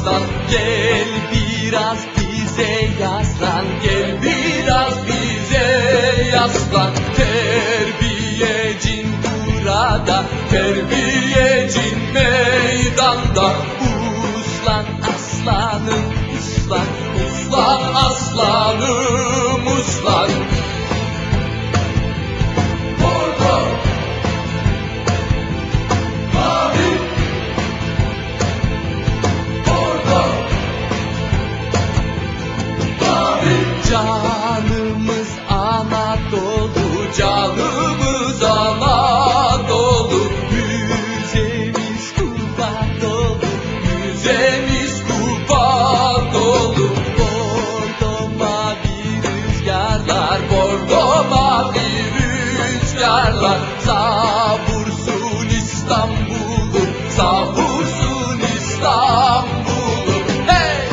aslan. Gel biraz bize yaslan, gel biraz bize yaslan. Terbiyecin burada, terbiyecin meydanda. Uslan aslanım uslan, uslan aslanım uslan. Canımız Anadolu, canımız Anadolu. Müzemiz kupa dolu, müzemiz kupa dolu. Bordo mavi rüzgarlar, bordo mavi rüzgarlar. Savursun İstanbul'u, savursun İstanbul'u. Hey!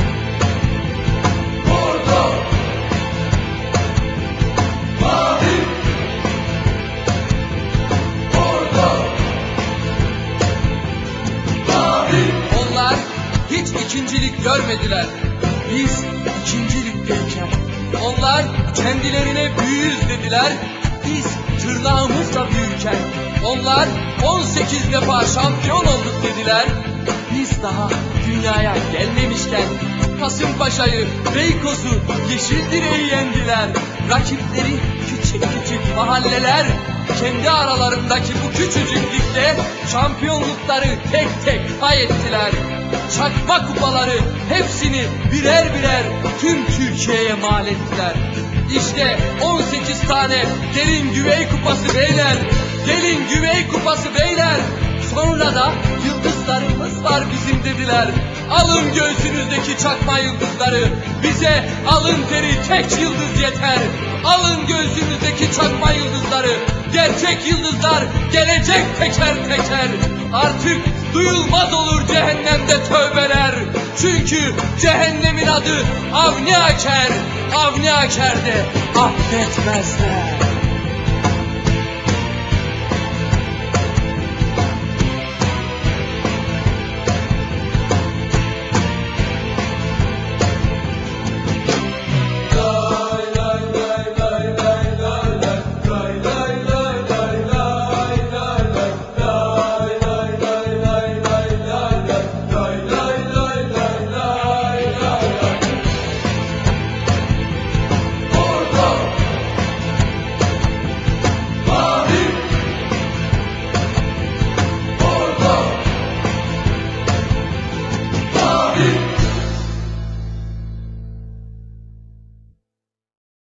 Onlar hiç ikincilik görmediler, biz ikincilikteyken. Onlar kendilerine büyüğüz dediler, biz tırnağımızla büyürken. Onlar 18 defa şampiyon olduk dediler, biz daha dünyaya gelmemişken. Kasımpaşa'yı, Beykoz'u, Yeşildire'yi yendiler. Rakipleri küçük küçük mahalleler, kendi aralarındaki bu küçücük ligde şampiyonlukları tek tek pay ettiler. Çakma kupaları hepsini birer birer tüm Türkiye'ye mal ettiler. İşte 18 tane gelin güvey kupası beyler, gelin güvey kupası beyler. Sonra da yıldızlarımız var bizim dediler. Alın göğsünüzdeki çakma yıldızları, bize alın teri tek yıldız yeter. Alın göğsünüzdeki çakma yıldızları, gerçek yıldızlar gelecek teker teker. Artık duyulmaz olur cehennemde tövbeler. Çünkü cehennemin adı Avni Aker, Avni Aker'de affetmezler.